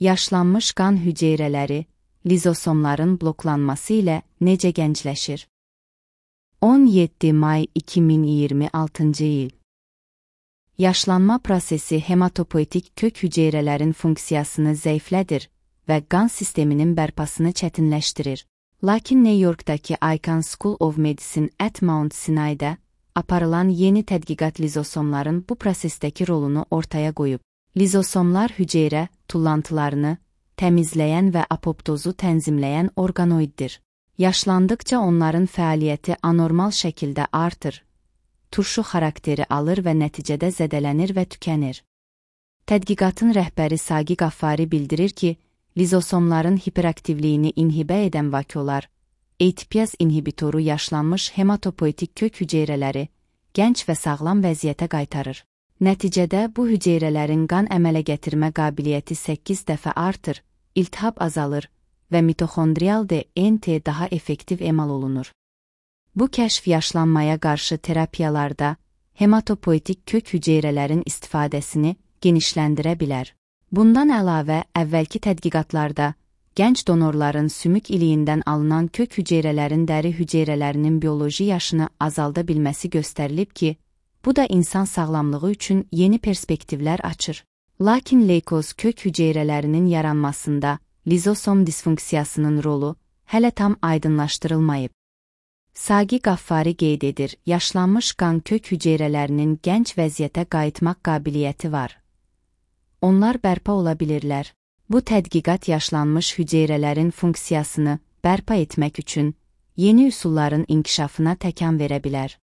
Yaşlanmış qan hüceyrələri, lizosomların bloklanması ilə necə gəncləşir? 17 may 2026 il. Yaşlanma prosesi hematopoietik kök hüceyrələrin funksiyasını zəiflədir və qan sisteminin bərpasını çətinləşdirir. Lakin New Yorkdakı Icahn School of Medicine at Mount Sinai'də aparılan yeni tədqiqat lizosomların bu prosesdəki rolunu ortaya qoyub. Lizosomlar hüceyrə tullantılarını təmizləyən və apoptozu tənzimləyən orqanoiddir. Yaşlandıqca onların fəaliyyəti anormal şəkildə artır, turşu xarakteri alır və nəticədə zədələnir və tükənir. Tədqiqatın rəhbəri Sagi Qaffari bildirir ki, lizosomların hiperaktivliyini inhibə edən vakuolar, ATPase inhibitoru yaşlanmış hematopoietik kök hüceyrələri gənc və sağlam vəziyyətə qaytarır. Nəticədə bu hüceyrələrin qan əmələ gətirmə qabiliyyəti 8 dəfə artır, iltihab azalır və mitoxondrial DNT daha effektiv emal olunur. Bu kəşf yaşlanmaya qarşı terapiyalarda hematopoietik kök hüceyrələrin istifadəsini genişləndirə bilər. Bundan əlavə, əvvəlki tədqiqatlarda gənc donorların sümük iliyindən alınan kök hüceyrələrin dəri hüceyrələrinin bioloji yaşını azalda bilməsi göstərilib ki, bu da insan sağlamlığı üçün yeni perspektivlər açır. Lakin leykoz kök hüceyrələrinin yaranmasında lizosom disfunksiyasının rolu hələ tam aydınlaşdırılmayıb. Sagi Qaffari qeyd edir, yaşlanmış qan kök hüceyrələrinin gənc vəziyyətə qayıtmaq qabiliyyəti var. Onlar bərpa ola bilirlər. Bu tədqiqat yaşlanmış hüceyrələrin funksiyasını bərpa etmək üçün yeni üsulların inkişafına təkan verə bilər.